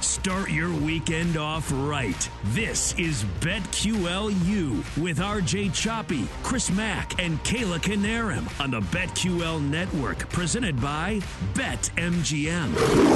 Start your weekend off right. This is BetQLU with RJ Choppy, Chris Mack, and Kayla Canarim on the BetQL Network, presented by BetMGM.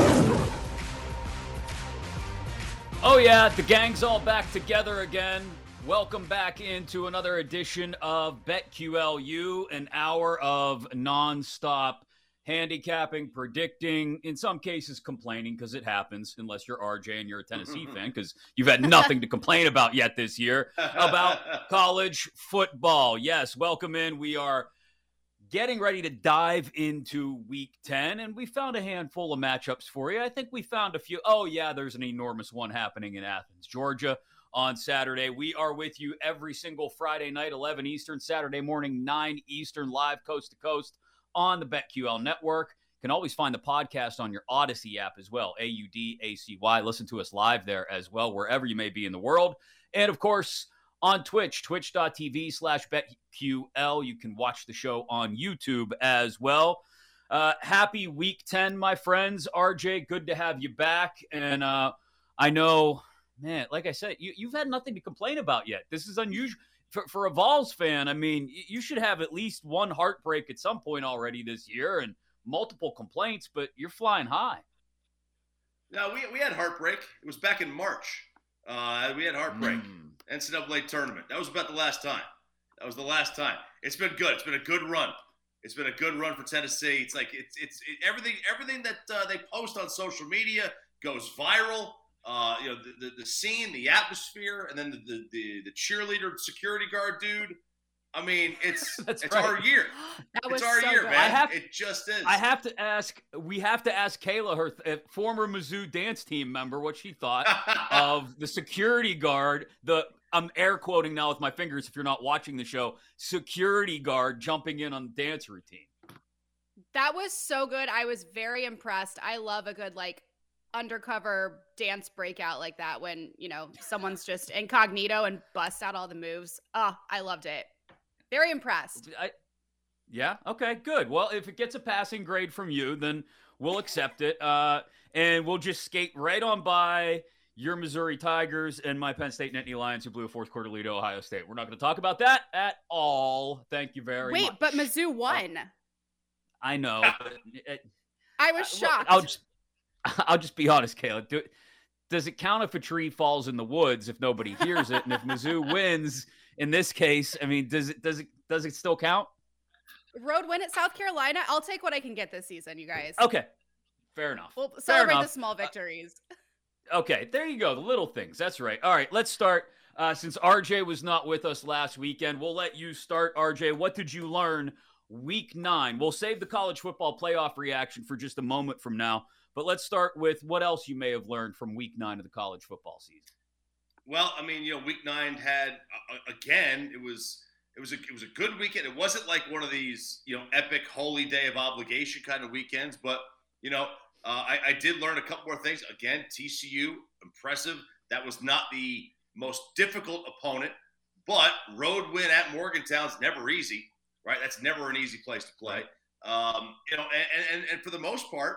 Oh yeah, the gang's all back together again. Welcome back into another edition of BetQLU, an hour of nonstop handicapping, predicting, in some cases complaining, because it happens, unless you're RJ and you're a Tennessee fan, because you've had nothing to complain about yet this year, about college football. Yes, welcome in. We are getting ready to dive into Week 10, and we found a handful of matchups for you. I think we found a few. Oh, yeah, there's an enormous one happening in Athens, Georgia, on Saturday. We are with you every single Friday night, 11 Eastern, Saturday morning, 9 Eastern, live coast to coast on the BetQL Network. You can always find the podcast on your Odyssey app as well, AUDACY. Listen to us live there as well, wherever you may be in the world. And, of course, on Twitch, twitch.tv/BetQL. You can watch the show on YouTube as well. Happy Week 10, my friends. RJ, good to have you back. And I know, man, like I said, you've had nothing to complain about yet. This is unusual. For a Vols fan, I mean, you should have at least one heartbreak at some point already this year and multiple complaints, but you're flying high. No, we had heartbreak. It was back in March. We had heartbreak. NCAA tournament. That was about the last time. It's been good. It's been a good run. It's been a good run for Tennessee. It's like it's everything that they post on social media goes viral. The scene, the atmosphere, and then the cheerleader security guard dude. I mean, it's right. Our year. It's our year, good. man. It just is. We have to ask Kayla, her former Mizzou dance team member, what she thought of the security guard. I'm air quoting now with my fingers if you're not watching the show, security guard jumping in on the dance routine. That was so good. I was very impressed. I love a good, undercover dance breakout like that when, someone's just incognito and busts out all the moves. Oh, I loved it. Very impressed. Yeah. Okay, good. Well, if it gets a passing grade from you, then we'll accept it. And we'll just skate right on by your Missouri Tigers and my Penn State Nittany Lions, who blew a fourth quarter lead to Ohio State. We're not going to talk about that at all. Thank you very much. Wait, but Mizzou won. I know. I was shocked. I'll just be honest, Kayla. Does it count if a tree falls in the woods if nobody hears it? And if Mizzou wins, in this case, I mean, does it still count? Road win at South Carolina. I'll take what I can get this season, you guys. Okay, fair enough. We'll celebrate the small victories. Okay, there you go. The little things. That's right. All right, let's start. Since RJ was not with us last weekend, we'll let you start, RJ. What did you learn Week 9? We'll save the college football playoff reaction for just a moment from now. But let's start with what else you may have learned from Week 9 of the college football season. Well, I mean, Week 9 had again. It was a good weekend. It wasn't like one of these epic holy day of obligation kind of weekends, but I did learn a couple more things. Again, TCU, impressive. That was not the most difficult opponent, but road win at Morgantown's never easy, right? That's never an easy place to play. And for the most part,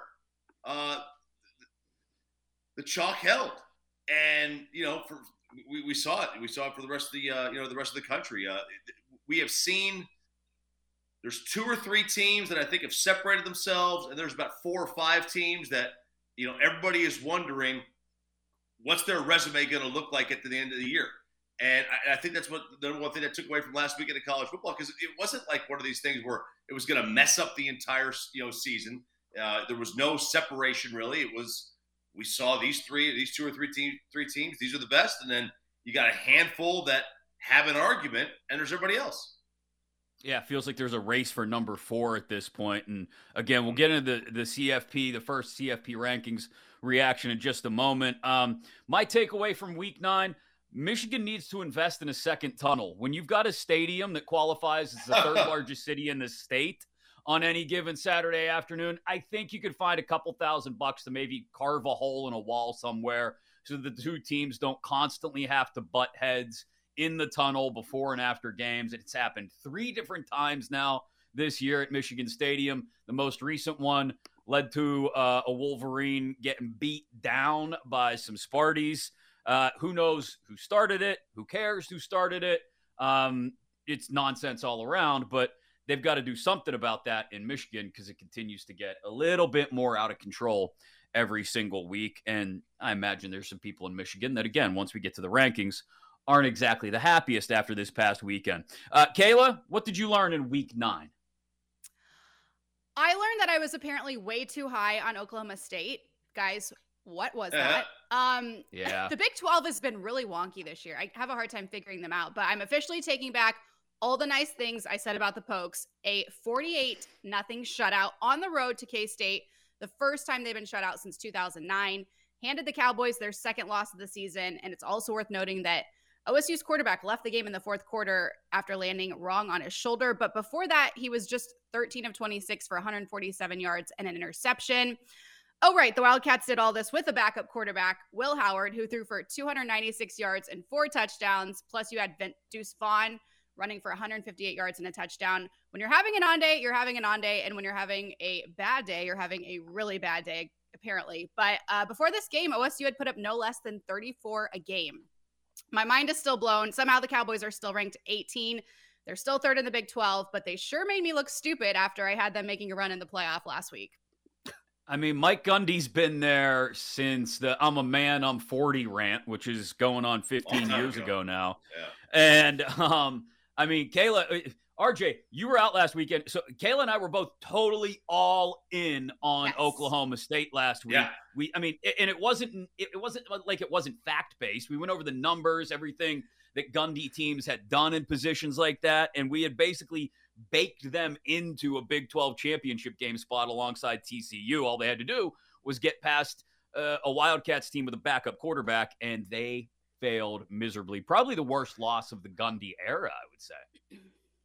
the chalk held, and we saw it. We saw it for the rest of the rest of the country. We have seen there's 2 or 3 teams that I think have separated themselves, and there's about 4 or 5 teams that everybody is wondering what's their resume going to look like at the end of the year. And I think that's what the one thing that took away from last weekend of college football, because it wasn't like one of these things where it was going to mess up the entire season. There was no separation really. It was we saw these 2 or 3 teams. These are the best, and then you got a handful that have an argument, and there's everybody else. Yeah, it feels like there's a race for number 4 at this point. And again, we'll get into the CFP, the first CFP rankings reaction in just a moment. My takeaway from Week 9. Michigan needs to invest in a second tunnel. When you've got a stadium that qualifies as the third largest city in the state on any given Saturday afternoon, I think you could find a couple $1,000 to maybe carve a hole in a wall somewhere so the two teams don't constantly have to butt heads in the tunnel before and after games. It's happened 3 different times now this year at Michigan Stadium. The most recent one led to a Wolverine getting beat down by some Sparties. Who knows who started it? Who cares who started it? It's nonsense all around, but they've got to do something about that in Michigan because it continues to get a little bit more out of control every single week. And I imagine there's some people in Michigan that, again, once we get to the rankings, aren't exactly the happiest after this past weekend. Kayla, what did you learn in week 9? I learned that I was apparently way too high on Oklahoma State. Guys, what was that? Yeah. The Big 12 has been really wonky this year. I have a hard time figuring them out, but I'm officially taking back all the nice things I said about the Pokes. A 48-0 shutout on the road to K-State, the first time they've been shut out since 2009, handed the Cowboys their second loss of the season. And it's also worth noting that OSU's quarterback left the game in the fourth quarter after landing wrong on his shoulder. But before that, he was just 13 of 26 for 147 yards and an interception. Oh, right. The Wildcats did all this with a backup quarterback, Will Howard, who threw for 296 yards and 4 touchdowns. Plus, you had Deuce Vaughn running for 158 yards and a touchdown. When you're having an on day, you're having an on day. And when you're having a bad day, you're having a really bad day, apparently. But before this game, OSU had put up no less than 34 a game. My mind is still blown. Somehow the Cowboys are still ranked 18. They're still third in the Big 12, but they sure made me look stupid after I had them making a run in the playoff last week. I mean, Mike Gundy's been there since the I'm a man, I'm 40 rant, which is going on 15 years ago now. Yeah. And, I mean, Kayla, RJ, you were out last weekend. So Kayla and I were both totally all in on Oklahoma State last week. Yeah. It wasn't like it wasn't fact-based. We went over the numbers, everything that Gundy teams had done in positions like that. And we had basically baked them into a Big 12 championship game spot alongside TCU. All they had to do was get past a Wildcats team with a backup quarterback, and they failed miserably. Probably the worst loss of the Gundy era, I would say.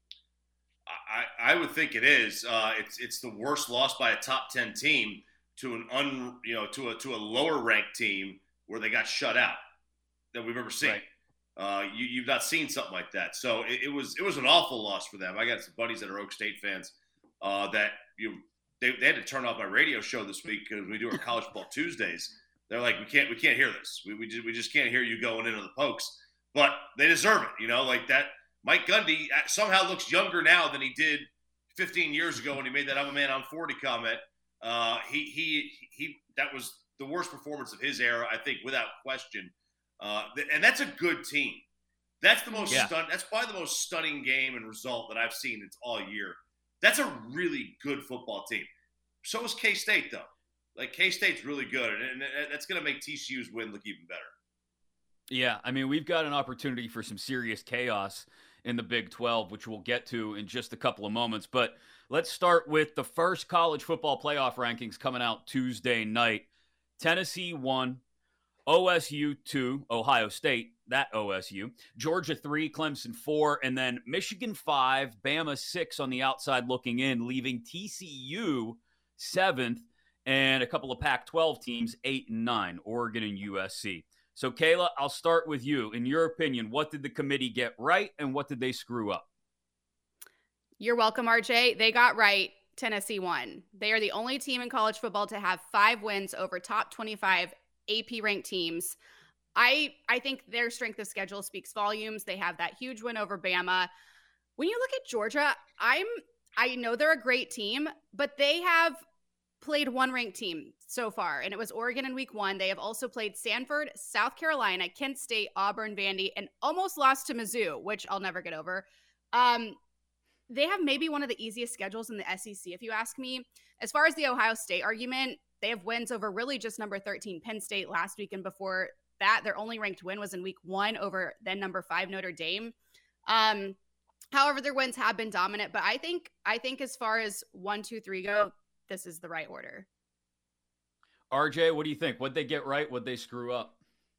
I would think it is. It's the worst loss by a top 10 team to a lower ranked team where they got shut out that we've ever seen. Right. You've not seen something like that. So it was an awful loss for them. I got some buddies that are Oak State fans that they had to turn off my radio show this week because we do our College Football Tuesdays. They're like, we can't hear this. We just can't hear you going into the Pokes. But they deserve it, like that. Mike Gundy somehow looks younger now than he did 15 years ago when he made that "I'm a man, I'm 40" comment. That was the worst performance of his era, I think, without question. And that's a good team. That's the most that's probably the most stunning game and result that I've seen all year. That's a really good football team. So is K-State, though. Like, K-State's really good, and that's going to make TCU's win look even better. Yeah, I mean, we've got an opportunity for some serious chaos in the Big 12, which we'll get to in just a couple of moments. But let's start with the first college football playoff rankings coming out Tuesday night. Tennessee 1, OSU 2, Ohio State, that OSU, Georgia 3, Clemson 4, and then Michigan 5, Bama 6 on the outside looking in, leaving TCU 7th, and a couple of Pac-12 teams 8 and 9, Oregon and USC. So, Kayla, I'll start with you. In your opinion, what did the committee get right and what did they screw up? You're welcome, RJ. They got right. Tennessee won. They are the only team in college football to have 5 wins over top 25 AP-ranked teams. I think their strength of schedule speaks volumes. They have that huge win over Bama. When you look at Georgia, I know they're a great team, but they have played one ranked team so far, and it was Oregon in week 1. They have also played Stanford, South Carolina, Kent State, Auburn, Vandy, and almost lost to Mizzou, which I'll never get over. They have maybe one of the easiest schedules in the SEC, if you ask me. As far as the Ohio State argument, they have wins over really just number 13 Penn State last week, and before that, their only ranked win was in week 1 over then number 5 Notre Dame. However, their wins have been dominant, but I think as far as 1, 2, 3 go, this is the right order. RJ, what do you think? What'd they get right? What'd they screw up?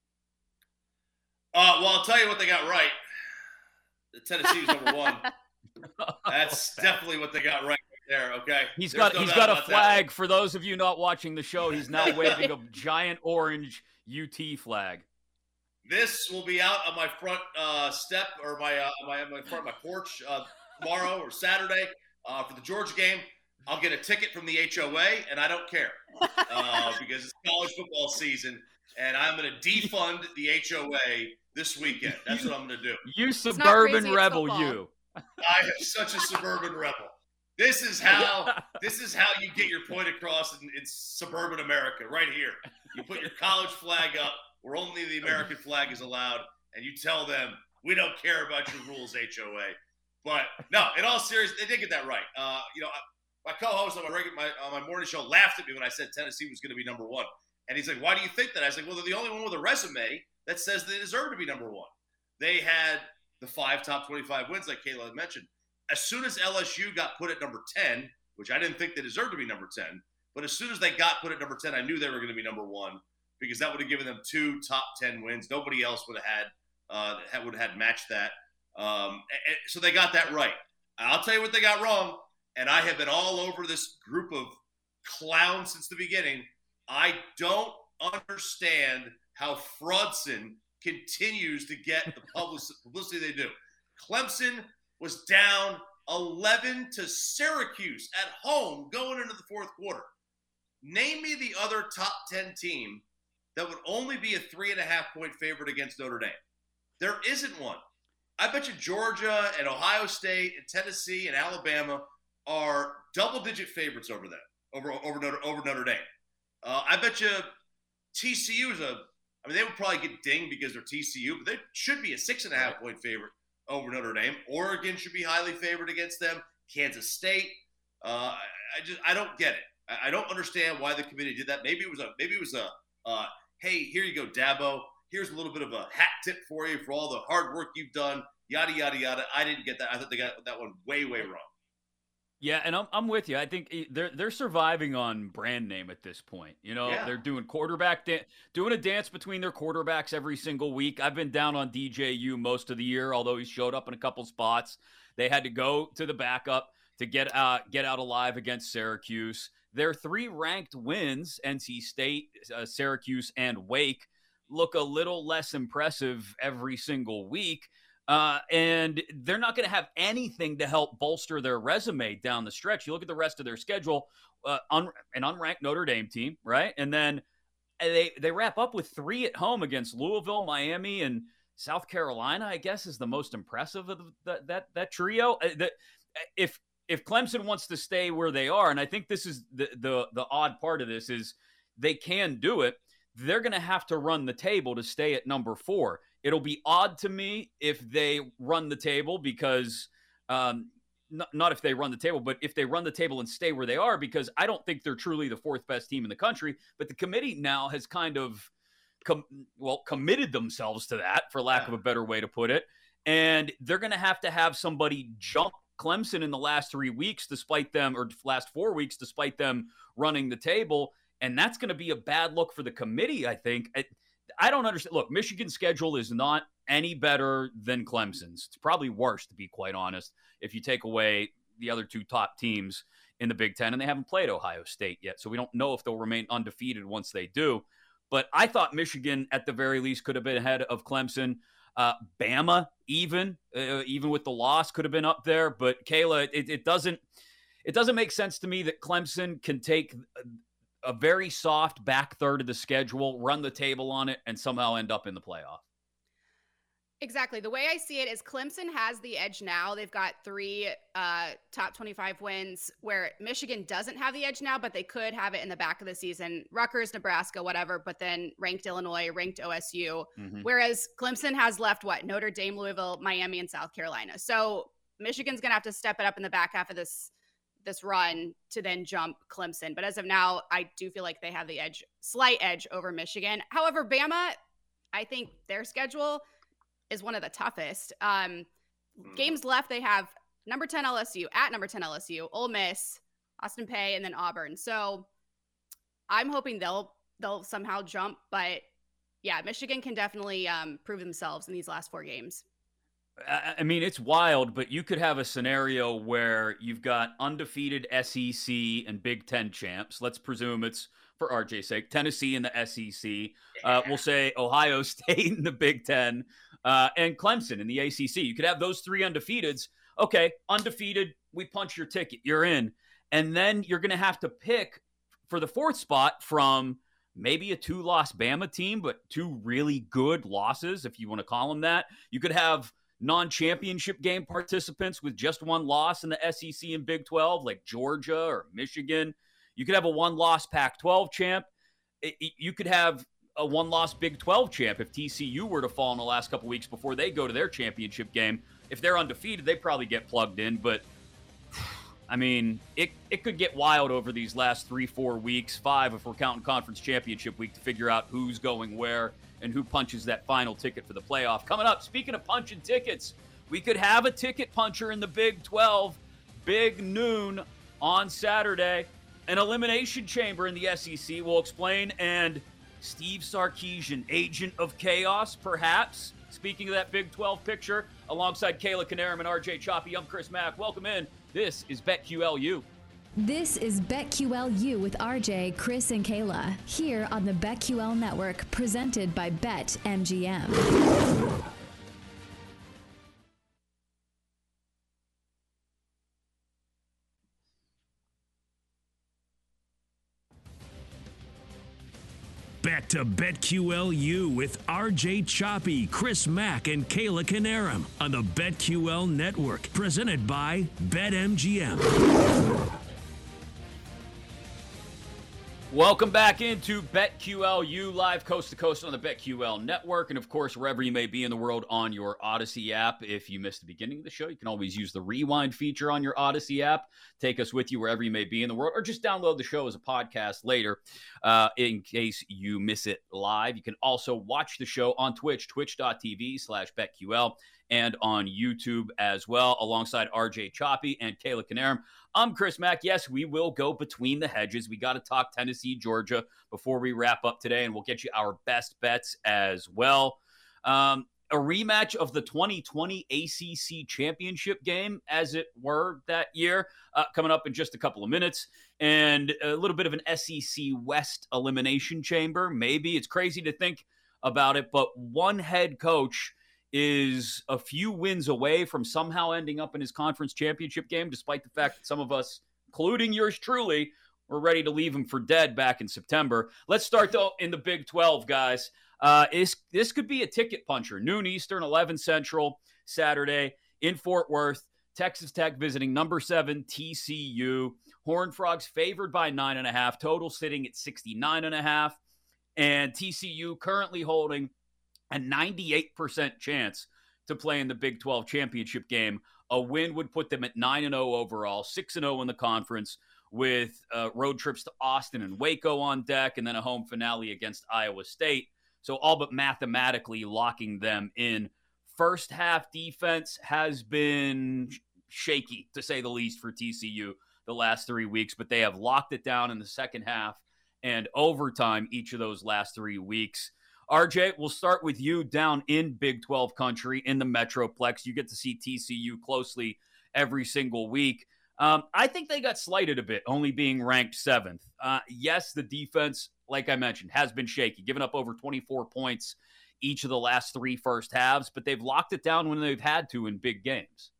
Well, I'll tell you what they got right. The Tennessee was number 1. That's definitely what they got right there, okay? He's got a flag. For those of you not watching the show, he's now waving a giant orange UT flag. This will be out on my front step or my porch tomorrow or Saturday for the Georgia game. I'll get a ticket from the HOA, and I don't care because it's college football season, and I'm going to defund the HOA this weekend. That's what I'm going to do. You suburban rebel, you. I am such a suburban rebel. This is how you get your point across in suburban America, right here. You put your college flag up where only the American flag is allowed, and you tell them, we don't care about your rules, HOA. But no, in all seriousness, they did get that right. My co-host on my morning show laughed at me when I said Tennessee was going to be number one. And he's like, why do you think that? I was like, well, they're the only one with a resume that says they deserve to be number one. They had the 5 top 25 wins, like Kayla had mentioned. As soon as LSU got put at number 10, which I didn't think they deserved to be number 10, but as soon as they got put at number 10, I knew they were going to be number one because that would have given them 2 top 10 wins. Nobody else would have had matched that. So they got that right. I'll tell you what they got wrong, and I have been all over this group of clowns since the beginning. I don't understand how Fraudson continues to get the publicity they do. Clemson was down 11 to Syracuse at home going into the fourth quarter. Name me the other top 10 team that would only be a 3.5-point favorite against Notre Dame. There isn't one. I bet you Georgia and Ohio State and Tennessee and Alabama are double-digit favorites over them, over Notre Dame. I bet you TCU is they would probably get dinged because they're TCU, but they should be a 6.5-point favorite over Notre Dame. Oregon should be highly favored against them. Kansas State. I don't get it. I don't understand why the committee did that. Maybe it was a hey, here you go, Dabo. Here's a little bit of a hat tip for you for all the hard work you've done. Yada yada yada. I didn't get that. I thought they got that one way wrong. Yeah, and I'm with you. I think they're surviving on brand name at this point. They're doing doing a dance between their quarterbacks every single week. I've been down on DJU most of the year, although he showed up in a couple spots. They had to go to the backup to get out alive against Syracuse. Their 3 ranked wins, NC State, Syracuse, and Wake, look a little less impressive every single week. And they're not going to have anything to help bolster their resume down the stretch. You look at the rest of their schedule, an unranked Notre Dame team, right? And then they wrap up with 3 at home against Louisville, Miami, and South Carolina, I guess, is the most impressive of that trio. If Clemson wants to stay where they are, and I think this is the odd part of this, is they can do it, they're going to have to run the table to stay at number 4. It'll be odd to me if they run the table because not if they run the table, but if they run the table and stay where they are, because I don't think they're truly the 4th best team in the country. But the committee now has kind of committed themselves to that, for lack of a better way to put it. And they're going to have somebody jump Clemson in the last 3 weeks, despite them, or last 4 weeks, despite them running the table. And that's going to be a bad look for the committee, I think. I don't understand. Look, Michigan's schedule is not any better than Clemson's. It's probably worse, to be quite honest, if you take away the other 2 top teams in the Big Ten, and they haven't played Ohio State yet. So we don't know if they'll remain undefeated once they do. But I thought Michigan, at the very least, could have been ahead of Clemson. Bama, even with the loss, could have been up there. But Kayla, it doesn't make sense to me that Clemson can take a very soft back third of the schedule, run the table on it, and somehow end up in the playoff. Exactly. The way I see it is Clemson has the edge now. They've got 3 top 25 wins, where Michigan doesn't have the edge now, but they could have it in the back of the season. Rutgers, Nebraska, whatever, but then ranked Illinois, ranked OSU. Mm-hmm. Whereas Clemson has left Notre Dame, Louisville, Miami, and South Carolina. So Michigan's going to have to step it up in the back half of this run to then jump Clemson. But as of now, I do feel like they have the slight edge over Michigan. However, Bama, I think their schedule is one of the toughest. Games left, they have number 10 LSU, at number 10 LSU, Ole Miss, Austin Peay, and then Auburn. So I'm hoping they'll somehow jump. But yeah, Michigan can definitely prove themselves in these last 4 games. I mean, it's wild, but you could have a scenario where you've got undefeated SEC and Big Ten champs. Let's presume it's, for RJ's sake, Tennessee in the SEC. We'll say Ohio State in the Big Ten, and Clemson in the ACC. You could have those 3 undefeateds. Okay, undefeated, we punch your ticket. You're in. And then you're going to have to pick for the fourth spot from maybe a 2-loss Bama team, but 2 really good losses, if you want to call them that. You could have non-championship game participants with just 1 loss in the SEC and Big 12, like Georgia or Michigan. You could have a 1-loss Pac-12 champ. You could have a 1-loss Big 12 champ if TCU were to fall in the last couple weeks before they go to their championship game. If they're undefeated, they probably get plugged in, but I mean, it could get wild over these last 3-4 weeks, 5 if we're counting conference championship week, to figure out who's going where and who punches that final ticket for the playoff. Coming up, speaking of punching tickets, we could have a ticket puncher in the Big 12, big noon on Saturday. An elimination chamber in the SEC, we'll explain, and Steve Sarkisian, agent of chaos, perhaps. Speaking of that Big 12 picture, alongside Kayla Canarum and RJ Choppy, I'm Chris Mack. Welcome in. This is BetQLU. This is BetQLU with RJ, Chris, and Kayla, here on the BetQL Network, presented by BetMGM. Back to BetQLU with RJ Choppy, Chris Mack, and Kayla Canarum on the BetQL Network, presented by BetMGM. Welcome back into BetQLU, live coast to coast on the BetQL Network, and of course, wherever you may be in the world on your Odyssey app. If you missed the beginning of the show, you can always use the rewind feature on your Odyssey app. Take us with you wherever you may be in the world, or just download the show as a podcast later in case you miss it live. You can also watch the show on Twitch, twitch.tv/BetQL, and on YouTube as well, alongside RJ Choppy and Kayla Canarum. I'm Chris Mack. Yes, we will go between the hedges. We got to talk Tennessee, Georgia before we wrap up today, and we'll get you our best bets as well. A rematch of the 2020 ACC championship game, as it were, that year, coming up in just a couple of minutes, and a little bit of an SEC West elimination chamber. Maybe it's crazy to think about it, but one head coach is a few wins away from somehow ending up in his conference championship game, despite the fact that some of us, including yours truly, were ready to leave him for dead back in September. Let's start, though, in the Big 12, guys. This could be a ticket puncher. Noon Eastern, 11 Central, Saturday in Fort Worth. Texas Tech visiting number 7 TCU. Horned Frogs favored by 9.5. Total sitting at 69.5. And TCU currently holding a 98% chance to play in the Big 12 championship game. A win would put them at 9-0 overall, 6-0 in the conference, with road trips to Austin and Waco on deck, and then a home finale against Iowa State. So all but mathematically locking them in. First half defense has been shaky, to say the least, for TCU the last 3 weeks, but they have locked it down in the second half and overtime each of those last 3 weeks. RJ, we'll start with you down in Big 12 country in the Metroplex. You get to see TCU closely every single week. I think they got slighted a bit, only being ranked 7th. Yes, the defense, like I mentioned, has been shaky, giving up over 24 points each of the last 3 first halves, but they've locked it down when they've had to in big games.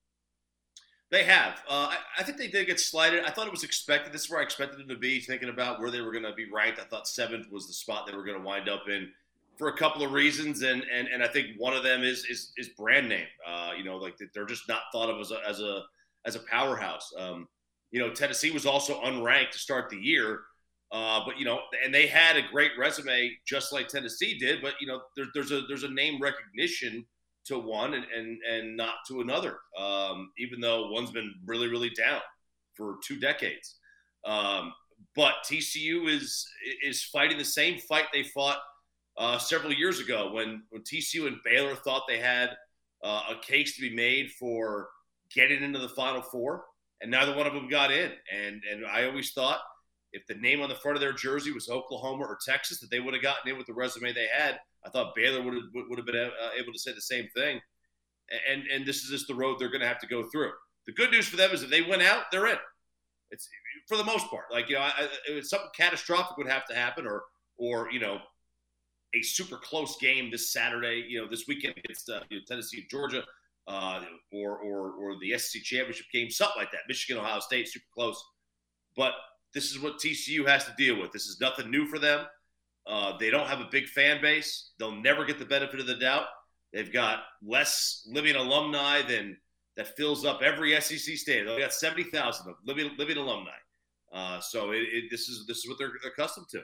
They have. I think they did get slighted. I thought it was expected. This is where I expected them to be, thinking about where they were going to be ranked. I thought 7th was the spot they were going to wind up in for a couple of reasons, and I think one of them is brand name. Like they're just not thought of as a powerhouse. Tennessee was also unranked to start the year, but and they had a great resume just like Tennessee did. But there's a name recognition to one and not to another, even though one's been really, really down for 2 decades. But TCU is fighting the same fight they fought several years ago when TCU and Baylor thought they had a case to be made for getting into the Final Four, and neither one of them got in. And I always thought if the name on the front of their jersey was Oklahoma or Texas, that they would have gotten in with the resume they had. I thought Baylor would have been able to say the same thing. And this is just the road they're going to have to go through. The good news for them is if they win out, they're in. It's for the most part. Like something catastrophic would have to happen, or a super close game this Saturday, this weekend against Tennessee and Georgia, or the SEC championship game, something like that. Michigan, Ohio State, super close. but this is what TCU has to deal with. This is nothing new for them. They don't have a big fan base. They'll never get the benefit of the doubt. They've got less living alumni than that fills up every SEC stadium. They've got 70,000 of living alumni. So this is what they're accustomed to.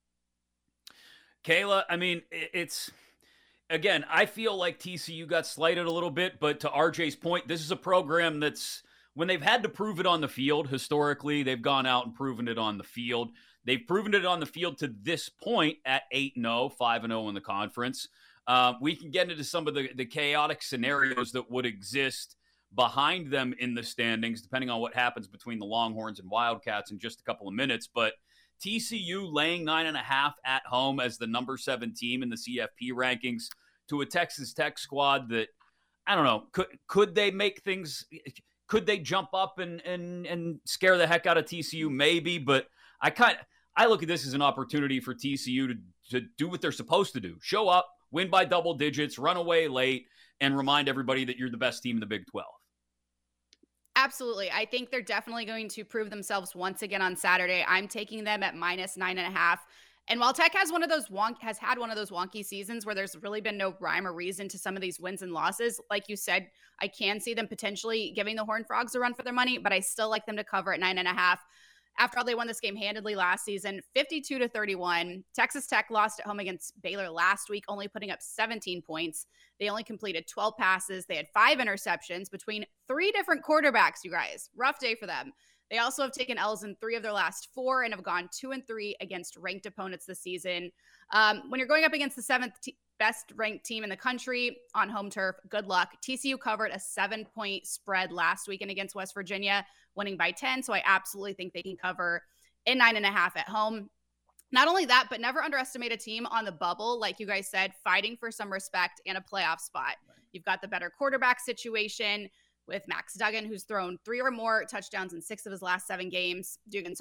Kayla, I mean, it's again, I feel like TCU got slighted a little bit, but to RJ's point, this is a program that's when they've had to prove it on the field historically, they've gone out and proven it on the field. They've proven it on the field to this point at 8-0, 5-0 in the conference. We can get into some of the chaotic scenarios that would exist behind them in the standings, depending on what happens between the Longhorns and Wildcats in just a couple of minutes. But TCU laying 9.5 at home as the number 7 team in the CFP rankings to a Texas Tech squad that, I don't know, could they make things, could they jump up and scare the heck out of TCU? Maybe, but I look at this as an opportunity for TCU to do what they're supposed to do. Show up, win by double digits, run away late, and remind everybody that you're the best team in the Big 12. Absolutely. I think they're definitely going to prove themselves once again on Saturday. I'm taking them at minus 9.5. And while Tech has had one of those wonky seasons where there's really been no rhyme or reason to some of these wins and losses, like you said, I can see them potentially giving the Horned Frogs a run for their money, but I still like them to cover at 9.5. After all, they won this game handedly last season, 52-31. Texas Tech lost at home against Baylor last week, only putting up 17 points. They only completed 12 passes. They had 5 interceptions between 3 different quarterbacks, you guys. Rough day for them. They also have taken L's in 3 of their last 4 and have gone 2-3 against ranked opponents this season. When you're going up against the 7th best ranked team in the country on home turf, good luck. TCU covered a 7-point spread last weekend against West Virginia, winning by 10. So I absolutely think they can cover in 9.5 at home. Not only that, but never underestimate a team on the bubble, like you guys said, fighting for some respect and a playoff spot. You've got the better quarterback situation with Max Duggan, who's thrown 3 or more touchdowns in 6 of his last 7 games.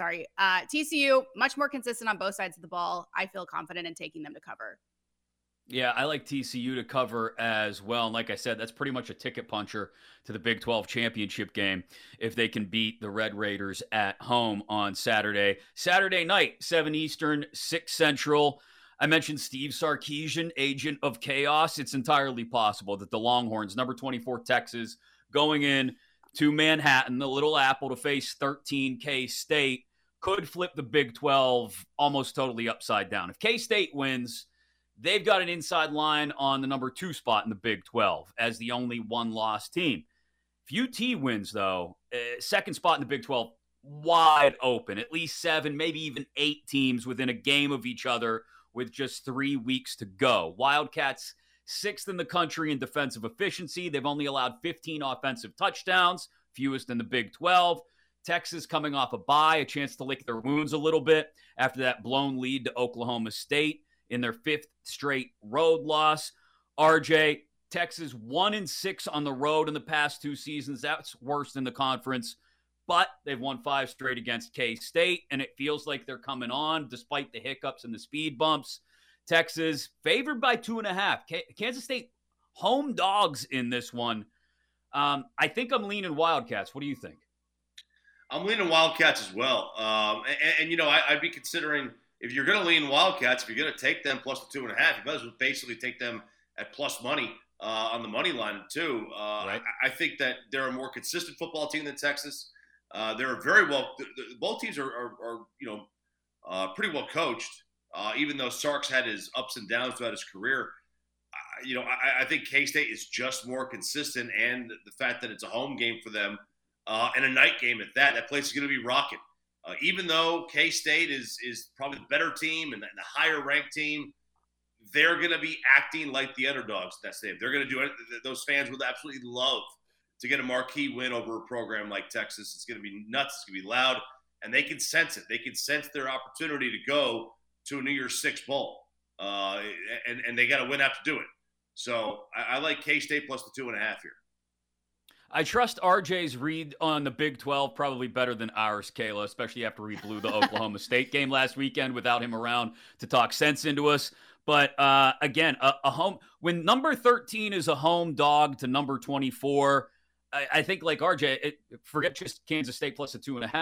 TCU, much more consistent on both sides of the ball. I feel confident in taking them to cover. Yeah, I like TCU to cover as well. And like I said, that's pretty much a ticket puncher to the Big 12 championship game if they can beat the Red Raiders at home on Saturday. Saturday night, 7 Eastern, 6 Central. I mentioned Steve Sarkisian, agent of chaos. It's entirely possible that the Longhorns, number 24 Texas, going in to Manhattan, the Little Apple, to face 13 K-State, could flip the Big 12 almost totally upside down. If K-State wins, they've got an inside line on the number 2 spot in the Big 12 as the only one-loss team. If UT wins, though, second spot in the Big 12, wide open. At least 7, maybe even 8 teams within a game of each other with just 3 weeks to go. Wildcats, 6th in the country in defensive efficiency. They've only allowed 15 offensive touchdowns, fewest in the Big 12. Texas coming off a bye, a chance to lick their wounds a little bit after that blown lead to Oklahoma State in their 5th straight road loss. RJ, Texas 1-6 on the road in the past 2 seasons. That's worst in the conference, but they've won 5 straight against K-State, and it feels like they're coming on despite the hiccups and the speed bumps. Texas favored by 2.5. Kansas State home dogs in this one. I think I'm leaning Wildcats. What do you think? I'm leaning Wildcats as well. I'd be considering, if you're going to lean Wildcats, if you're going to take them plus the 2.5, you might as well basically take them at plus money on the money line too. Right. I think that they're a more consistent football team than Texas. They're both teams are pretty well coached. Even though Sark's had his ups and downs throughout his career, I think K-State is just more consistent, and the fact that it's a home game for them and a night game at that place is going to be rocking. Even though K-State is probably the better team and the higher ranked team, they're going to be acting like the underdogs in that stadium. They're going to do it. Those fans would absolutely love to get a marquee win over a program like Texas. It's going to be nuts. It's going to be loud, and they can sense it. They can sense their opportunity to go to a New Year's Six bowl, and they got to win out to do it. So I like K-State plus the 2.5 here. I trust RJ's read on the Big 12 probably better than ours, Kayla, especially after we blew the Oklahoma State game last weekend without him around to talk sense into us. But again, a home when number 13 is a home dog to number 24, I think like RJ, forget just Kansas State plus the 2.5.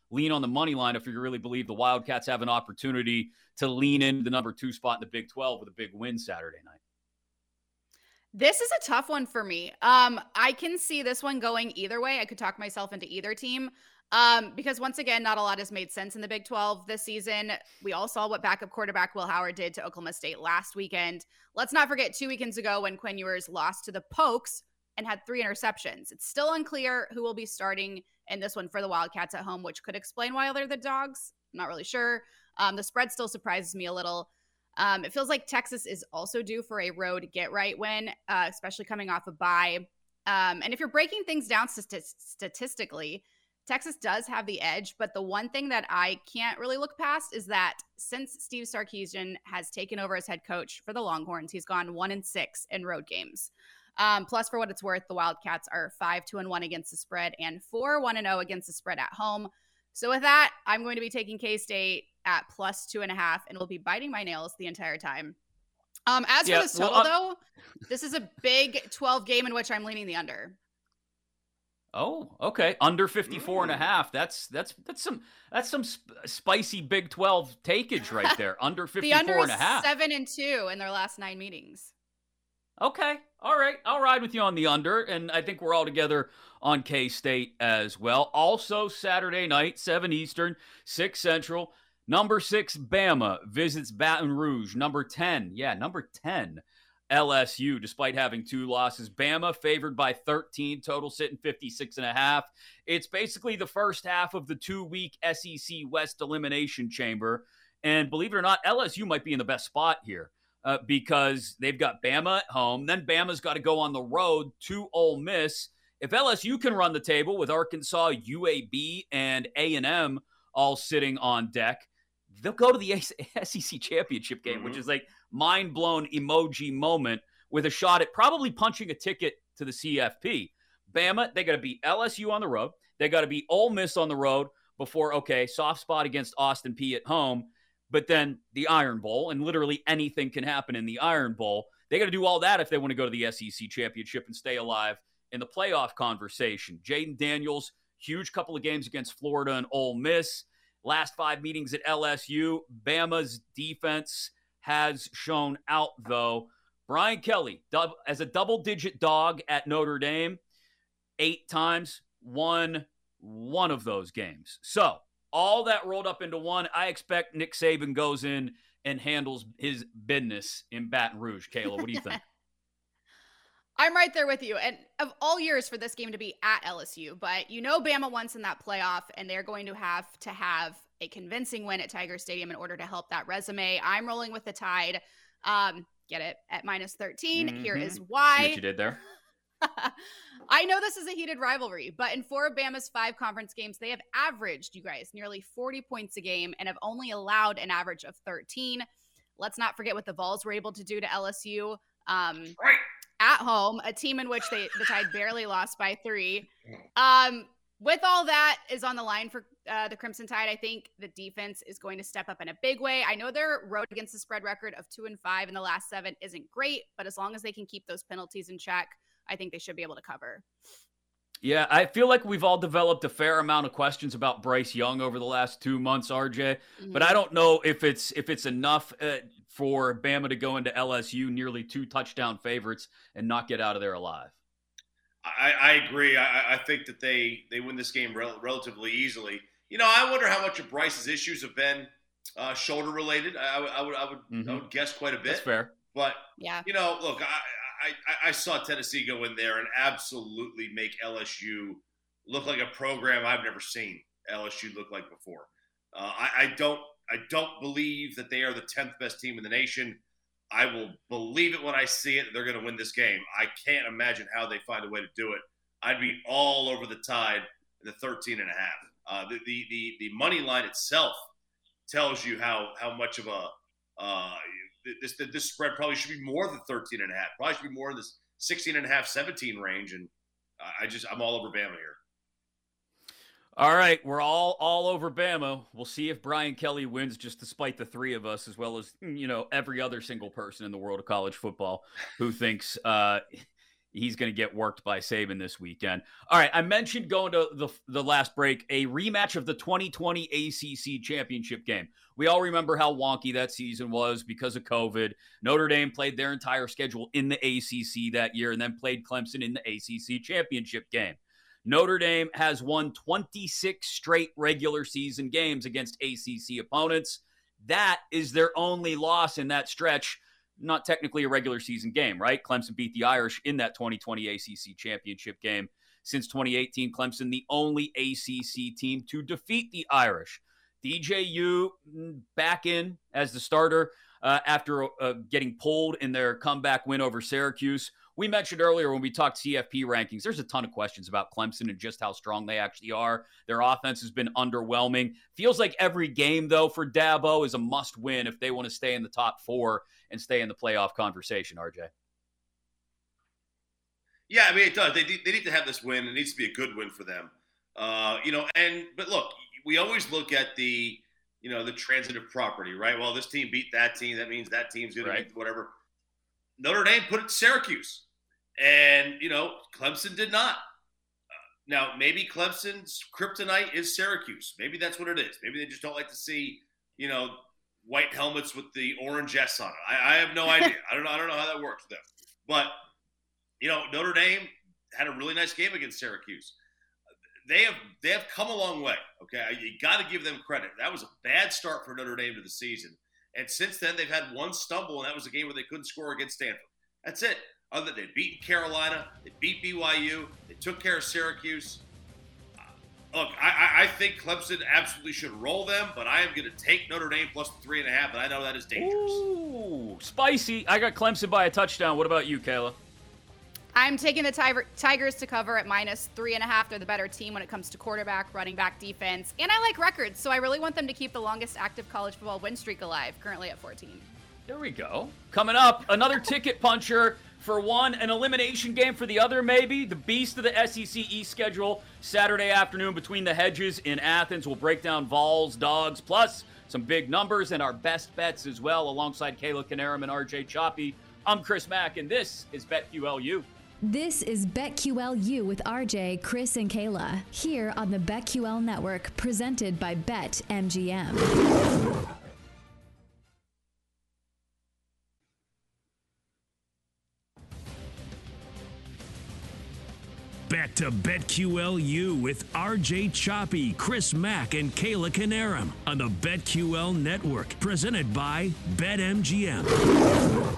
lean on the money line if you really believe the Wildcats have an opportunity to lean into the number 2 spot in the Big 12 with a big win Saturday night. This is a tough one for me. I can see this one going either way. I could talk myself into either team. Because once again, not a lot has made sense in the Big 12 this season. We all saw what backup quarterback Will Howard did to Oklahoma State last weekend. Let's not forget 2 weekends ago when Quinn Ewers lost to the Pokes and had 3 interceptions. It's still unclear who will be starting in this one for the Wildcats at home, which could explain why they're the dogs. I'm not really sure. The spread still surprises me a little. It feels like Texas is also due for a road get-right win, especially coming off a bye. And if you're breaking things down statistically, Texas does have the edge, but the one thing that I can't really look past is that since Steve Sarkisian has taken over as head coach for the Longhorns, he's gone 1-6 in road games. Plus, for what it's worth, the Wildcats are 5-2-1 against the spread and 4-1-0 against the spread at home. So with that, I'm going to be taking K-State at plus 2.5, and will be biting my nails the entire time. As for the total, though, this is a Big 12 game in which I'm leaning the under. Oh, okay. Under 54.5. That's some spicy Big 12 takeage right there. Under 54.5. The under is 7-2 in their last 9 meetings. Okay. All right. I'll ride with you on the under, and I think we're all together on K-State as well. Also, Saturday night, 7 Eastern, 6 Central, number 6 Bama visits Baton Rouge. Number 10, LSU, despite having 2 losses. Bama favored by 13, total sitting 56.5. It's basically the first half of the 2-week SEC West elimination chamber. And believe it or not, LSU might be in the best spot here because they've got Bama at home. Then Bama's got to go on the road to Ole Miss. If LSU can run the table with Arkansas, UAB, and A&M all sitting on deck, they'll go to the SEC championship game, which is like mind-blown emoji moment with a shot at probably punching a ticket to the CFP. Bama, they got to beat LSU on the road. They got to beat Ole Miss on the road before, okay, soft spot against Austin Peay at home, but then the Iron Bowl, and literally anything can happen in the Iron Bowl. They got to do all that if they want to go to the SEC championship and stay alive in the playoff conversation. Jaden Daniels, huge couple of games against Florida and Ole Miss. Last 5 meetings at LSU. Bama's defense has shown out, though. Brian Kelly, as a double-digit dog at Notre Dame, 8 times, won 1 of those games. So, all that rolled up into one. I expect Nick Saban goes in and handles his business in Baton Rouge. Kayla, what do you think? I'm right there with you. And of all years for this game to be at LSU, but Bama wants in that playoff, and they're going to have a convincing win at Tiger Stadium in order to help that resume. I'm rolling with the Tide. Get it at minus 13. Mm-hmm. Here is why. See what you did there? I know this is a heated rivalry, but in 4 of Bama's 5 conference games, they have averaged, you guys, nearly 40 points a game and have only allowed an average of 13. Let's not forget what the Vols were able to do to LSU. Right. At home, a team in which the Tide barely lost by 3. With all that is on the line for the Crimson Tide, I think the defense is going to step up in a big way. I know their road against the spread record of 2-5 in the last 7 isn't great, but as long as they can keep those penalties in check, I think they should be able to cover. Yeah, I feel like we've all developed a fair amount of questions about Bryce Young over the last 2 months, RJ. Mm-hmm. But I don't know if it's enough for Bama to go into LSU nearly 2 touchdown favorites and not get out of there alive. I agree. I think that they win this game relatively easily. I wonder how much of Bryce's issues have been shoulder related. I would guess quite a bit. That's fair. But yeah, look, I saw Tennessee go in there and absolutely make LSU look like a program I've never seen LSU look like before. I don't believe that they are the 10th best team in the nation. I will believe it when I see it that they're going to win this game. I can't imagine how they find a way to do it. I'd be all over the Tide in the 13.5. The money line itself tells you how much of a this spread probably should be more than 13.5. Probably should be more in this 16.5, 17 range. And I'm all over Bama here. All right, we're all over Bama. We'll see if Brian Kelly wins, just despite the 3 of us, as well as every other single person in the world of college football who thinks he's going to get worked by Saban this weekend. All right, I mentioned going to the last break, a rematch of the 2020 ACC championship game. We all remember how wonky that season was because of COVID. Notre Dame played their entire schedule in the ACC that year and then played Clemson in the ACC championship game. Notre Dame has won 26 straight regular season games against ACC opponents. That is their only loss in that stretch. Not technically a regular season game, right? Clemson beat the Irish in that 2020 ACC championship game. Since 2018, Clemson, the only ACC team to defeat the Irish. DJU back in as the starter after getting pulled in their comeback win over Syracuse. We mentioned earlier when we talked CFP rankings, there's a ton of questions about Clemson and just how strong they actually are. Their offense has been underwhelming. Feels like every game, though, for Dabo is a must-win if they want to stay in the top 4 and stay in the playoff conversation, RJ. Yeah, I mean, it does. They need to have this win. It needs to be a good win for them. But look, we always look at the transitive property, right? Well, this team beat that team. That means that team's going to beat whatever. Notre Dame put it to Syracuse. And, Clemson did not. Now, maybe Clemson's kryptonite is Syracuse. Maybe that's what it is. Maybe they just don't like to see, white helmets with the orange S on it. I have no idea. I don't know how that works for them. But, Notre Dame had a really nice game against Syracuse. They have come a long way, okay? You got to give them credit. That was a bad start for Notre Dame to the season. And since then, they've had one stumble, and that was a game where they couldn't score against Stanford. That's it. Other than they beat Carolina, they beat BYU, they took care of Syracuse. Look, I think Clemson absolutely should roll them, but I am going to take Notre Dame plus 3.5, and I know that is dangerous. Ooh, spicy. I got Clemson by a touchdown. What about you, Kayla? I'm taking the Tigers to cover at minus 3.5. They're the better team when it comes to quarterback, running back, defense. And I like records, so I really want them to keep the longest active college football win streak alive, currently at 14. There we go. Coming up, another ticket puncher for one, an elimination game for the other, maybe. The beast of the SEC East schedule, Saturday afternoon between the hedges in Athens. We'll break down Vols, Dogs, plus some big numbers and our best bets as well, alongside Kayla Canarum and RJ Choppy. I'm Chris Mack, and this is BetQLU. This is BetQLU with RJ, Chris, and Kayla, here on the BetQL Network, presented by BetMGM. Back to BetQLU with RJ Choppy, Chris Mack, and Kayla Canarum on the BetQL Network, presented by BetMGM.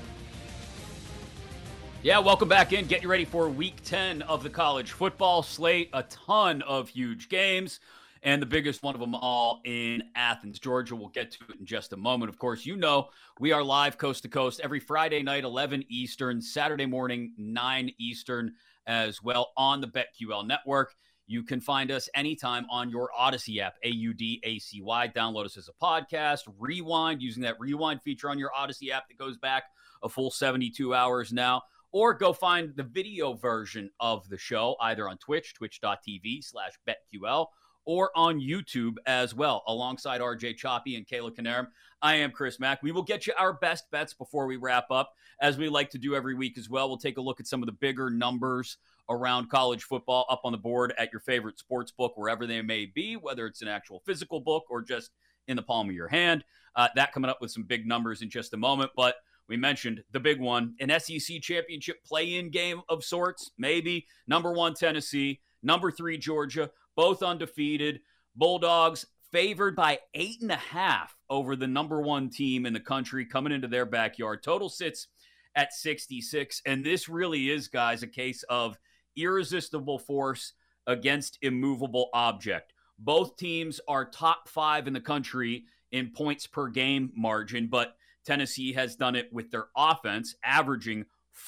Yeah, welcome back in. Get you ready for Week 10 of the college football slate. A ton of huge games, and the biggest one of them all in Athens, Georgia. We'll get to it in just a moment. Of course, we are live coast to coast every Friday night, 11 Eastern, Saturday morning, 9 Eastern as well on the BetQL Network. You can find us anytime on your Odyssey app, AUDACY. Download us as a podcast, rewind using that rewind feature on your Odyssey app that goes back a full 72 hours now. Or go find the video version of the show either on Twitch, twitch.tv/BetQL, or on YouTube as well, alongside RJ Choppy and Kayla Canarum. I am Chris Mack. We will get you our best bets before we wrap up, as we like to do every week as well. We'll take a look at some of the bigger numbers around college football up on the board at your favorite sports book, wherever they may be, whether it's an actual physical book or just in the palm of your hand. That coming up with some big numbers in just a moment, but we mentioned the big one, an SEC championship play-in game of sorts, maybe. Number 1, Tennessee. Number 3, Georgia. Both undefeated. Bulldogs favored by 8.5 over the number 1 team in the country coming into their backyard. Total sits at 66. And this really is, guys, a case of irresistible force against immovable object. Both teams are top 5 in the country in points per game margin, but Tennessee has done it with their offense, averaging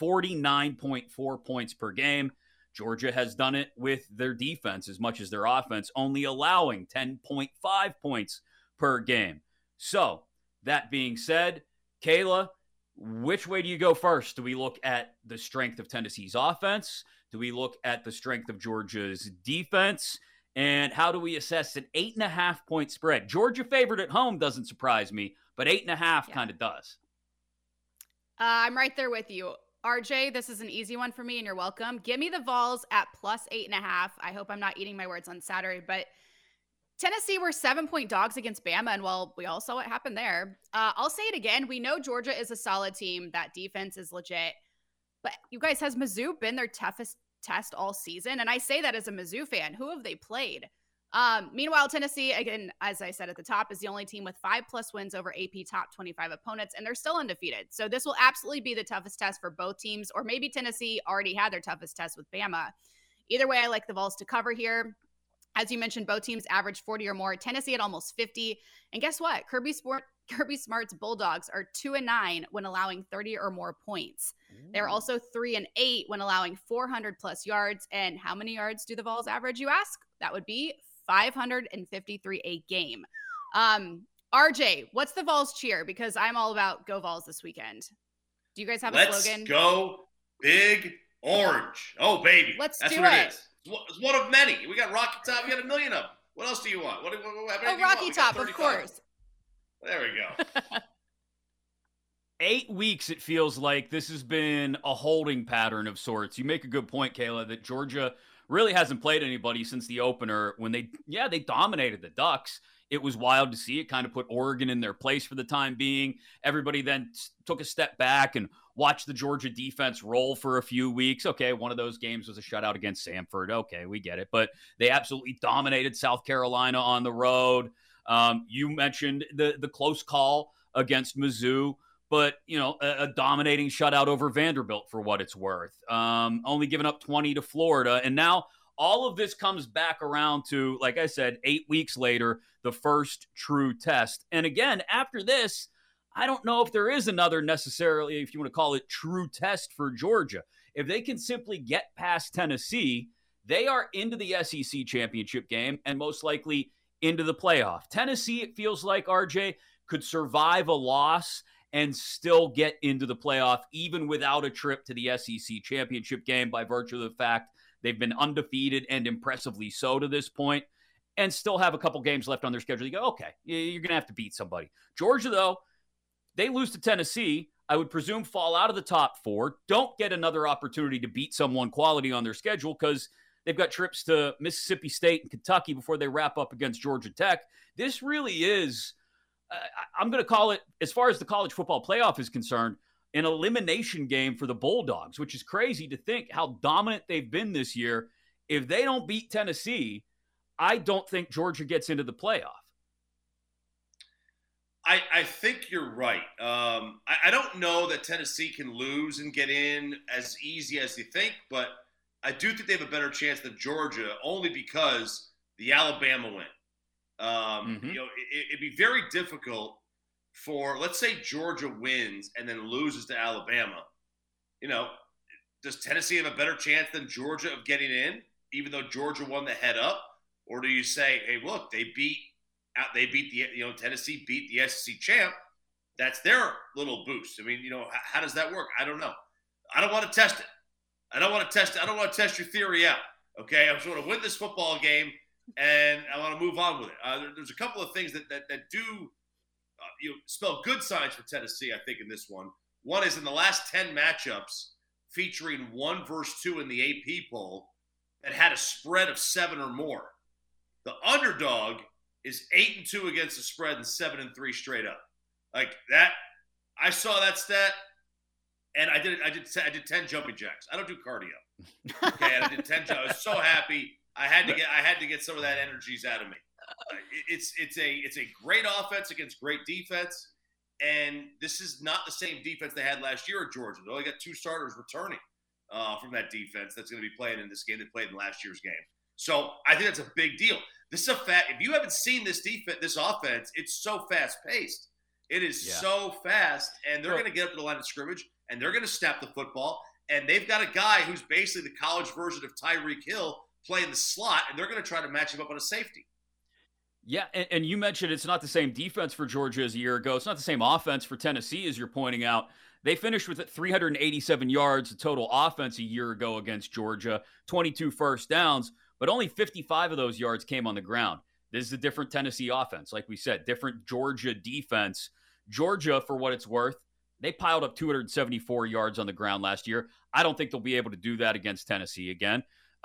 49.4 points per game. Georgia has done it with their defense as much as their offense, only allowing 10.5 points per game. So, that being said, Kayla, which way do you go first? Do we look at the strength of Tennessee's offense? Do we look at the strength of Georgia's defense? And how do we assess an 8.5-point spread? Georgia favored at home doesn't surprise me, but 8.5 kind of does. I'm right there with you. RJ, this is an easy one for me, and you're welcome. Give me the Vols at +8.5. I hope I'm not eating my words on Saturday, but Tennessee were 7-point dogs against Bama, and well, we all saw what happened there. I'll say it again. We know Georgia is a solid team. That defense is legit. But you guys, has Mizzou been their toughest test all season? And I say that as a Mizzou fan. Who have they played? Meanwhile, Tennessee, again, as I said at the top, is the only team with 5+ wins over AP top 25 opponents, and they're still undefeated. So this will absolutely be the toughest test for both teams, or maybe Tennessee already had their toughest test with Bama. Either way, I like the Vols to cover here. As you mentioned, both teams averaged 40 or more. Tennessee at almost 50. And guess what? Kirby Smart's Bulldogs are 2-9 when allowing 30 or more points. They're also 3-8 when allowing 400+ yards. And how many yards do the Vols average, you ask? That would be 553 a game. RJ, what's the Vols cheer? Because I'm all about Go Vols this weekend. Do you guys have a slogan? Let's go Big Orange. Oh, baby. That's what it is. It's one of many. We got Rocky Top. We got a million of them. What else do you want? Rocky Top, of course. There we go. 8 weeks, it feels like this has been a holding pattern of sorts. You make a good point, Kayla, that Georgia really hasn't played anybody since the opener when they dominated the Ducks. It was wild to see. It kind of put Oregon in their place for the time being. Everybody then took a step back and watched the Georgia defense roll for a few weeks. Okay, one of those games was a shutout against Samford. Okay, we get it. But they absolutely dominated South Carolina on the road. You mentioned the close call against Mizzou, but, a dominating shutout over Vanderbilt for what it's worth. Only giving up 20 to Florida. And now all of this comes back around to, like I said, 8 weeks later, the first true test. And again, after this, I don't know if there is another necessarily, if you want to call it, true test for Georgia. If they can simply get past Tennessee, they are into the SEC championship game and most likely into the playoff. Tennessee, it feels like, RJ, could survive a loss and still get into the playoff, even without a trip to the SEC championship game, by virtue of the fact they've been undefeated and impressively so to this point, and still have a couple games left on their schedule. You go, okay, you're going to have to beat somebody. Georgia, though, they lose to Tennessee, I would presume fall out of the top 4, don't get another opportunity to beat someone quality on their schedule because they've got trips to Mississippi State and Kentucky before they wrap up against Georgia Tech. This really is, I'm going to call it, as far as the college football playoff is concerned, an elimination game for the Bulldogs, which is crazy to think how dominant they've been this year. If they don't beat Tennessee, I don't think Georgia gets into the playoff. I think you're right. I don't know that Tennessee can lose and get in as easy as you think, but I do think they have a better chance than Georgia, only because the Alabama win. It'd be very difficult for, let's say Georgia wins and then loses to Alabama. Does Tennessee have a better chance than Georgia of getting in, even though Georgia won the head up? Or do you say, hey, look, they beat Tennessee beat the SEC champ. That's their little boost. I mean, how does that work? I don't know. I don't want to test it. I don't want to test your theory out. Okay, I just want to win this football game, and I want to move on with it. There's a couple of things that do spell good signs for Tennessee, I think, in this one. One is in the last 10 matchups featuring 1 versus 2 in the AP poll that had a spread of 7 or more. The underdog is 8-2 against the spread and 7-3 straight up. Like that, I saw that stat, and I did 10 jumping jacks. I don't do cardio. Okay, and I did 10. I was so happy. I had to get some of that energies out of me. It's a great offense against great defense, and this is not the same defense they had last year at Georgia. They only got 2 starters returning from that defense that's going to be playing in this game. They played in last year's game. So I think that's a big deal. This is a fact. If you haven't seen this offense, it's so fast-paced. It is so fast, and they're going to get up to the line of scrimmage, and they're going to snap the football, and they've got a guy who's basically the college version of Tyreek Hill playing the slot, and they're going to try to match him up on a safety. Yeah, and you mentioned it's not the same defense for Georgia as a year ago. It's not the same offense for Tennessee, as you're pointing out. They finished with 387 yards of total offense a year ago against Georgia, 22 first downs, but only 55 of those yards came on the ground. This is a different Tennessee offense. Like we said, different Georgia defense. Georgia, for what it's worth, They piled up 274 yards on the ground last year. I don't think they'll be able to do that against Tennessee again.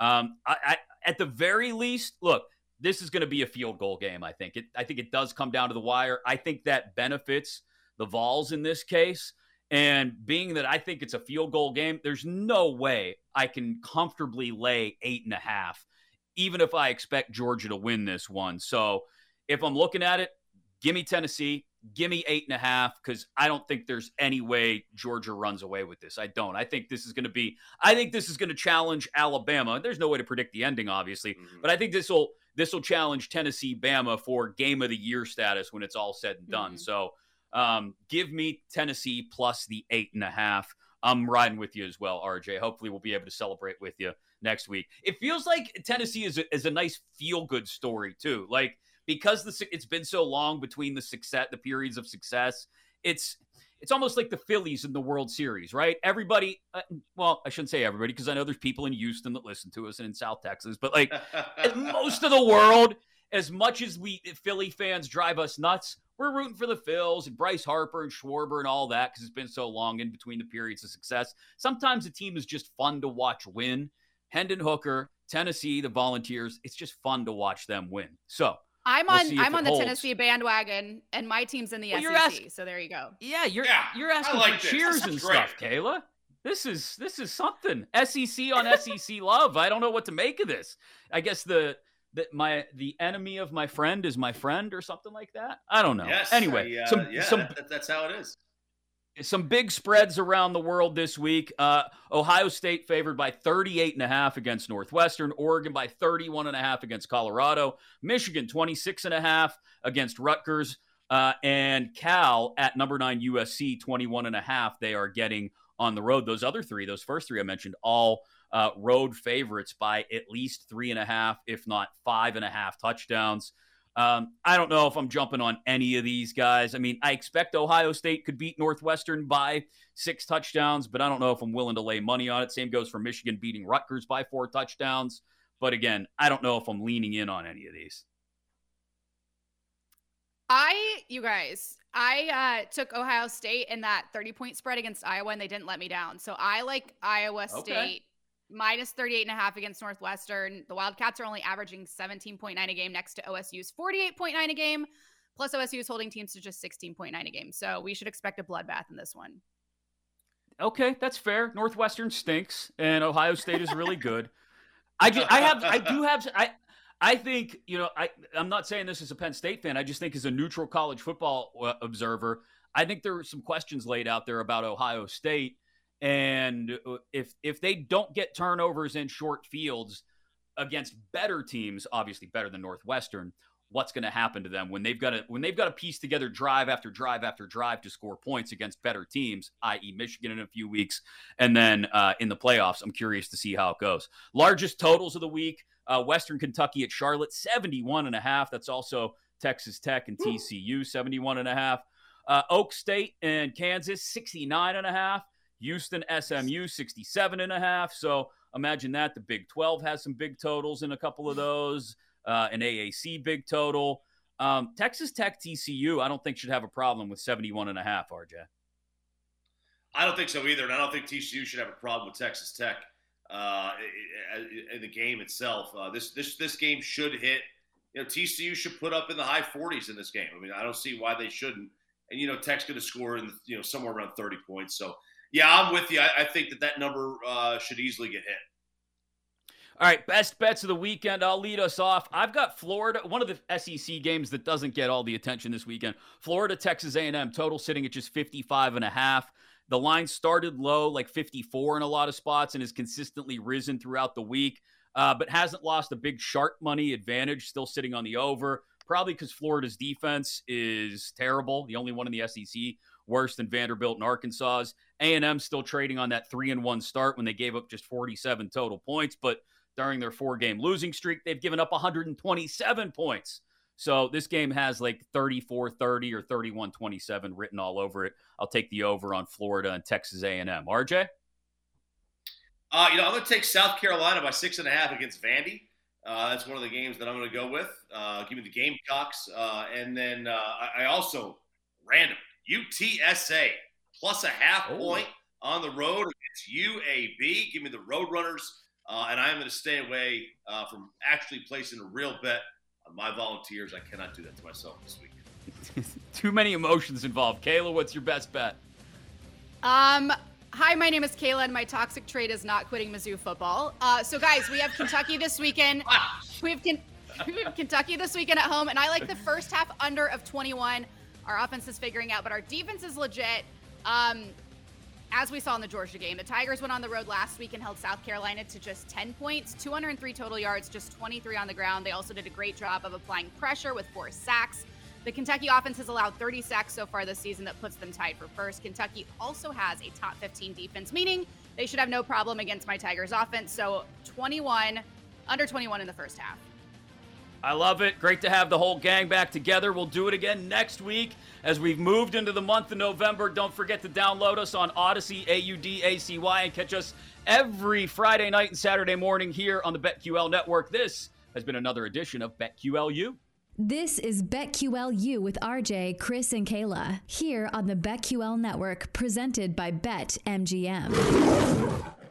At the very least, look, this is going to be a field goal game, I think. I think it does come down to the wire. I think that benefits the Vols in this case. And being that I think it's a field goal game, there's no way I can comfortably lay 8.5, even if I expect Georgia to win this one. So if I'm looking at it, give me Tennessee, give me 8.5, because I don't think there's any way Georgia runs away with this. I don't. I think this is going to challenge Alabama. There's no way to predict the ending, obviously, but I think this will challenge Tennessee, Bama for game of the year status when it's all said and done. So give me Tennessee plus the 8.5. I'm riding with you as well, RJ. Hopefully we'll be able to celebrate with you next week. It feels like Tennessee is a nice feel-good story too. Like, because it's been so long between the periods of success, it's almost like the Phillies in the World Series, right? Everybody, well, I shouldn't say everybody, because I know there's people in Houston that listen to us and in South Texas, but like most of the world, as much as Philly fans drive us nuts, we're rooting for the Phils and Bryce Harper and Schwarber and all that because it's been so long in between the periods of success. Sometimes a team is just fun to watch win. Hendon Hooker, Tennessee, the Volunteers, it's just fun to watch them win. So I'm on the Tennessee bandwagon, and my team's in the SEC. So there you go. Yeah, you're asking for cheers and stuff, Kayla. This is something. SEC on SEC love. I don't know what to make of this. I guess the enemy of my friend is my friend or something like that. I don't know. Yes, anyway, that's how it is. Some big spreads around the world this week. Ohio State favored by 38.5 against Northwestern. Oregon by 31.5 against Colorado. Michigan 26.5 against Rutgers. And Cal at number 9 USC 21.5. They are getting on the road. Those first three I mentioned, all road favorites by at least 3.5, if not 5.5 touchdowns. I don't know if I'm jumping on any of these guys. I mean, I expect Ohio State could beat Northwestern by 6 touchdowns, but I don't know if I'm willing to lay money on it. Same goes for Michigan beating Rutgers by 4 touchdowns. But again, I don't know if I'm leaning in on any of these. I took Ohio State in that 30-point spread against Iowa, and they didn't let me down. So I like Iowa State minus 38.5 against Northwestern. The Wildcats are only averaging 17.9 a game next to OSU's 48.9 a game, plus OSU is holding teams to just 16.9 a game. So we should expect a bloodbath in this one. Okay, that's fair. Northwestern stinks, and Ohio State is really good. I think, I'm not saying this as a Penn State fan. I just think as a neutral college football observer, I think there are some questions laid out there about Ohio State. And if they don't get turnovers in short fields against better teams, obviously better than Northwestern, what's going to happen to them when they've got to piece together drive after drive after drive to score points against better teams, i.e. Michigan in a few weeks, and then in the playoffs? I'm curious to see how it goes. Largest totals of the week: Western Kentucky at Charlotte, 71.5. That's also Texas Tech and TCU, 71.5. Oak State and Kansas, 69.5. Houston, SMU, 67.5. So imagine that. The Big 12 has some big totals in a couple of those. An AAC big total. Texas Tech, TCU, I don't think should have a problem with 71.5, RJ. I don't think so either, and I don't think TCU should have a problem with Texas Tech in the game itself. This game should hit. TCU should put up in the high 40s in this game. I mean, I don't see why they shouldn't. And Tech's going to score in somewhere around 30 points. So. Yeah, I'm with you. I think that number should easily get hit. All right, best bets of the weekend. I'll lead us off. I've got Florida, one of the SEC games that doesn't get all the attention this weekend. Florida, Texas A&M, total sitting at just 55.5. The line started low, like 54 in a lot of spots, and has consistently risen throughout the week, but hasn't lost a big sharp money advantage, still sitting on the over, probably because Florida's defense is terrible, the only one in the SEC, worse than Vanderbilt and Arkansas's. A&M still trading on that 3-1 start when they gave up just 47 total points, but during their 4-game losing streak, they've given up 127 points. So this game has like 34-30 or 31-27 written all over it. I'll take the over on Florida and Texas A&M. RJ? I'm going to take South Carolina by 6.5 against Vandy. That's one of the games that I'm going to go with. Give me the Gamecocks. And then I also, random, UTSA plus a half point on the road against UAB. Give me the Roadrunners, and I am going to stay away from actually placing a real bet on my Volunteers. I cannot do that to myself this week. Too many emotions involved. Kayla, what's your best bet? Hi, my name is Kayla, and my toxic trait is not quitting Mizzou football. So, guys, we have Kentucky this weekend. We have Kentucky this weekend at home, and I like the first half under of 21. Our offense is figuring out, but our defense is legit. As we saw in the Georgia game, the Tigers went on the road last week and held South Carolina to just 10 points, 203 total yards, just 23 on the ground. They also did a great job of applying pressure with 4 sacks. The Kentucky offense has allowed 30 sacks so far this season. That puts them tied for first. Kentucky also has a top 15 defense, meaning they should have no problem against my Tigers offense. So 21, under 21 in the first half. I love it. Great to have the whole gang back together. We'll do it again next week as we've moved into the month of November. Don't forget to download us on Odyssey, AUDACY, and catch us every Friday night and Saturday morning here on the BetQL Network. This has been another edition of BetQLU. This is BetQLU with RJ, Chris, and Kayla here on the BetQL Network, presented by BetMGM.